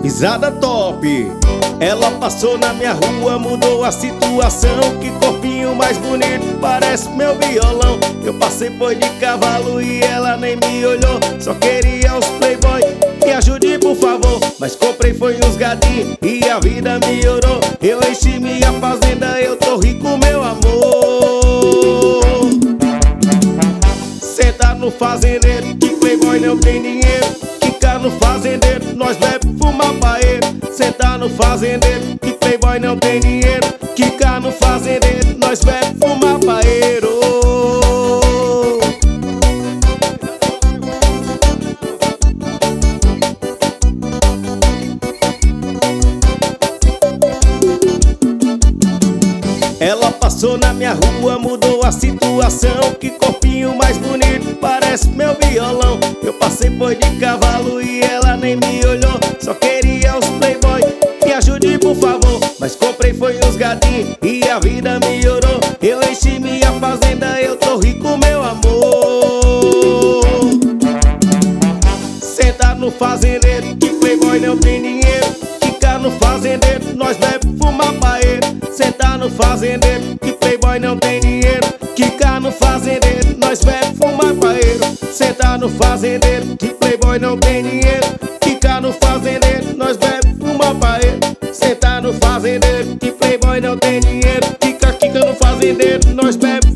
Pisada top. Ela passou na minha rua, mudou a situação. Que corpinho mais bonito, parece meu violão. Eu passei boi de cavalo e ela nem me olhou. Só queria os playboy, me ajude por favor. Mas comprei foi uns gadinhos e a vida melhorou. Eu enchi minha fazenda, eu tô rico, meu amor. Senta no fazendeiro, que playboy não tem dinheiro. Fica no fazendeiro, nós bebe, fuma paeiro. Senta no fazendeiro, que playboy não tem dinheiro. Fica no fazendeiro, nós bebe, fuma paeiro. Ela passou na minha rua, mudou a situação. Que corpinho mais bonito, parece meu violão. Eu passei boi de cavalo e ela nem me olhou. Só queria os playboy, me ajude por favor. Mas comprei foi uns gadinhos e a vida melhorou. Eu enchi minha fazenda, eu tô rico, meu amor. Senta no fazendeiro, que playboy não tem dinheiro. Fica no fazendeiro, nós bebe, fuma paeiro. Senta no fazendeiro, que playboy não tem dinheiro. Fica no fazendeiro, nós bebe, fuma paeiro. Senta no fazendeiro, que playboy não tem dinheiro. Fica no fazendeiro, nós bebe, fuma paeiro. Senta no fazendeiro, que playboy não tem dinheiro. Fica no fazendeiro, nós bebe,